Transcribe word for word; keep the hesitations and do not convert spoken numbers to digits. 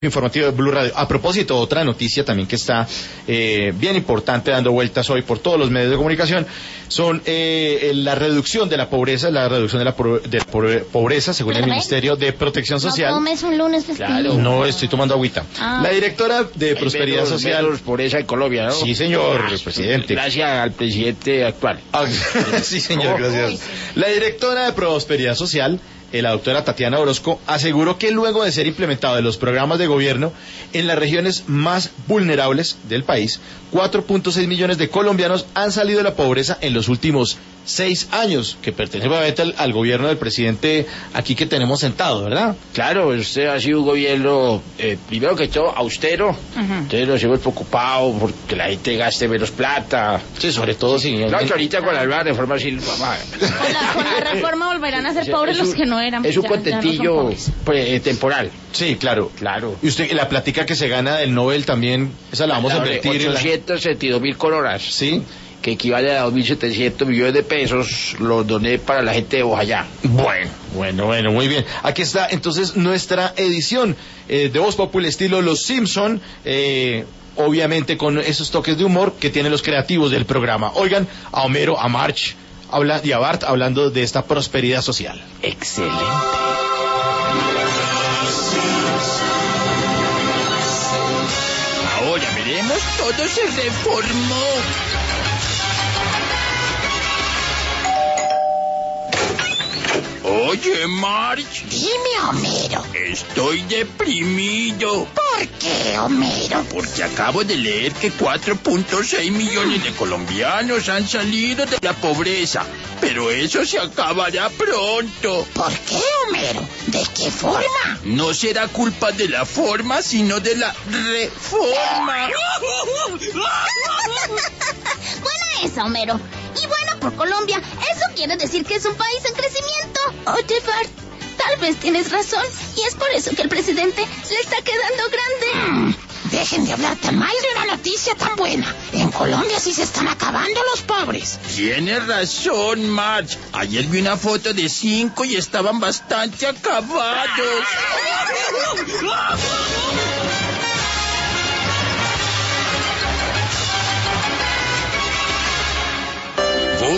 Informativo de Blue Radio. A propósito, otra noticia también que está eh, bien importante dando vueltas hoy por todos los medios de comunicación son eh, la reducción de la pobreza, la reducción de la, po de la pobreza según el Ministerio de Protección Social. No tomes un lunes festivo. Claro, no estoy tomando agüita. Ah. La directora de Prosperidad menos, Social. Menos pobreza en Colombia, ¿no? Sí, señor, ah, presidente. Gracias al presidente actual. Ah, sí, señor, gracias. La directora de Prosperidad Social, la doctora Tatiana Orozco, aseguró que luego de ser implementado en los programas de gobierno en las regiones más vulnerables del país, cuatro punto seis millones de colombianos han salido de la pobreza en los últimos seis años, que pertenece obviamente al, al gobierno del presidente aquí que tenemos sentado, ¿verdad? Claro, este ha sido un gobierno, eh, primero que todo, austero. Uh-huh. Entonces nos hemos preocupado porque la gente gaste menos plata. Sí, sobre todo si... Claro, que ahorita con la nueva reforma sí... Con la, con la reforma volverán a ser pobres los que no eran. Es un contentillo no pues, temporal. Sí, claro. Claro. Y usted, la plática que se gana del Nobel también, esa la vamos la a invertir. ochocientos setenta y dos mil coronas. Sí. Que equivale a dos mil setecientos millones de pesos, los doné para la gente de Bojayá. Bueno, bueno, bueno, muy bien. Aquí está entonces nuestra edición eh, de Voz Populi estilo Los Simpson, eh, obviamente con esos toques de humor que tienen los creativos del programa. Oigan a Homero, a March habla, y a Bart hablando de esta prosperidad social. Excelente. Ahora veremos, todo se reformó. Oye, March. Dime, Homero. Estoy deprimido. ¿Por qué, Homero? Porque acabo de leer que cuatro punto seis millones de colombianos han salido de la pobreza. Pero eso se acabará pronto. ¿Por qué, Homero? ¿De qué forma? No será culpa de la forma, sino de la reforma. Buena esa, Homero. Y bueno por Colombia, eso quiere decir que es un país en crecimiento. Oye, Bart, tal vez tienes razón, y es por eso que el presidente le está quedando grande. Mm, dejen de hablar tan mal de una noticia tan buena. En Colombia sí se están acabando los pobres. Tienes razón, March. Ayer vi una foto de cinco y estaban bastante acabados.